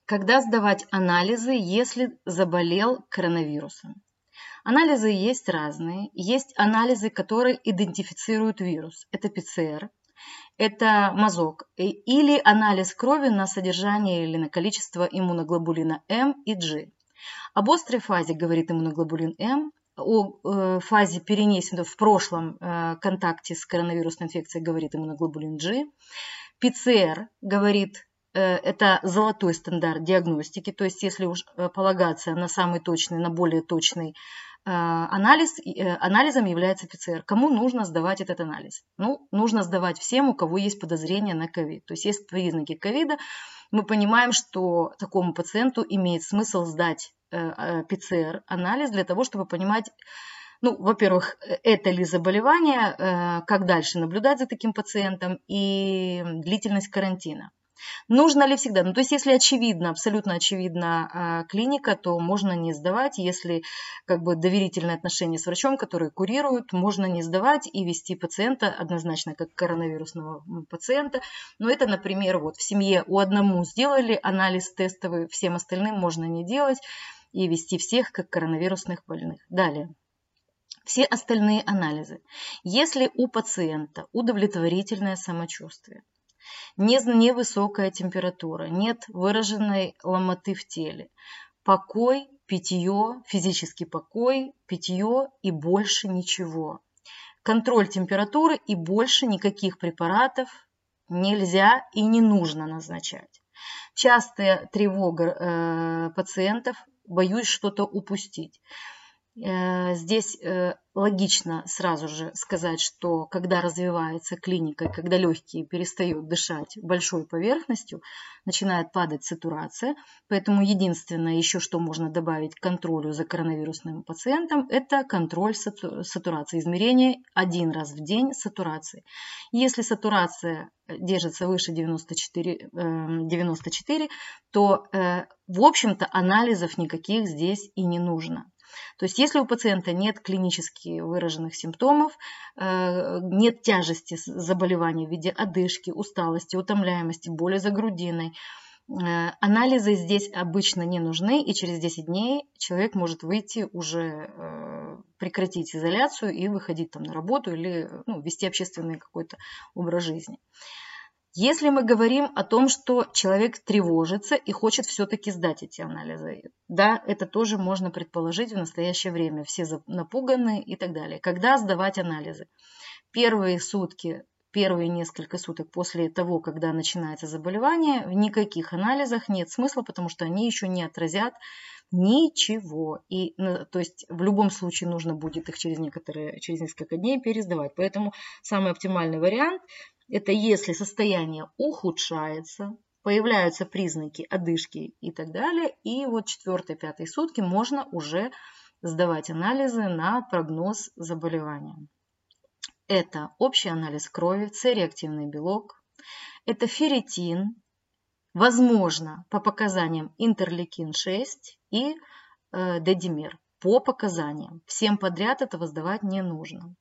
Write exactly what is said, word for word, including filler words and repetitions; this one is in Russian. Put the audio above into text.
Когда сдавать анализы, если заболел коронавирусом? Анализы есть разные. Есть анализы, которые идентифицируют вирус. Это пэ цэ эр, это мазок или анализ крови на содержание или на количество иммуноглобулина М и G. Об острой фазе говорит иммуноглобулин М, о фазе перенесенной в прошлом контакте с коронавирусной инфекцией говорит иммуноглобулин G. пэ цэ эр говорит, это золотой стандарт диагностики, то есть если уж полагаться на самый точный, на более точный анализ, анализом является пэ цэ эр. Кому нужно сдавать этот анализ? Ну, нужно сдавать всем, у кого есть подозрение на ковид. То есть есть признаки ковида, мы понимаем, что такому пациенту имеет смысл сдать пэ цэ эр анализ для того, чтобы понимать, ну, во-первых, это ли заболевание, как дальше наблюдать за таким пациентом и длительность карантина. Нужно ли всегда? Ну, то есть, если очевидно, абсолютно очевидна клиника, то можно не сдавать. Если как бы доверительные отношения с врачом, который курирует, можно не сдавать и вести пациента однозначно как коронавирусного пациента. Но это, например, вот в семье у одному сделали анализ тестовый, всем остальным можно не делать и вести всех как коронавирусных больных. Далее. Все остальные анализы. Если у пациента удовлетворительное самочувствие, невысокая температура, нет выраженной ломоты в теле, покой, питье, физический покой, питье и больше ничего. Контроль температуры и больше никаких препаратов нельзя и не нужно назначать. Частая тревога э, пациентов, боюсь что-то упустить. Здесь логично сразу же сказать, что когда развивается клиника, когда легкие перестают дышать большой поверхностью, начинает падать сатурация. Поэтому единственное еще, что можно добавить к контролю за коронавирусным пациентом, это контроль сатурации, измерение один раз в день сатурации. Если сатурация держится выше девяноста четырёх, девяноста четырёх, то, в общем-то, анализов никаких здесь и не нужно. То есть если у пациента нет клинически выраженных симптомов, нет тяжести заболевания в виде одышки, усталости, утомляемости, боли за грудиной, анализы здесь обычно не нужны, и через десять дней человек может выйти уже, прекратить изоляцию и выходить там на работу или ну, вести общественный какой-то образ жизни. Если мы говорим о том, что человек тревожится и хочет все-таки сдать эти анализы, да, это тоже можно предположить в настоящее время. Все напуганы и так далее. Когда сдавать анализы? Первые сутки, первые несколько суток после того, когда начинается заболевание, в никаких анализах нет смысла, потому что они еще не отразят ничего. И, то есть в любом случае нужно будет их через, некоторые, через несколько дней пересдавать. Поэтому самый оптимальный вариант – это если состояние ухудшается, появляются признаки одышки и так далее, и вот четвёртые-пятые сутки можно уже сдавать анализы на прогноз заболевания. Это общий анализ крови, С-реактивный белок, это ферритин, возможно, по показаниям интерлейкин шесть и э, дедимер. По показаниям. Всем подряд этого сдавать не нужно.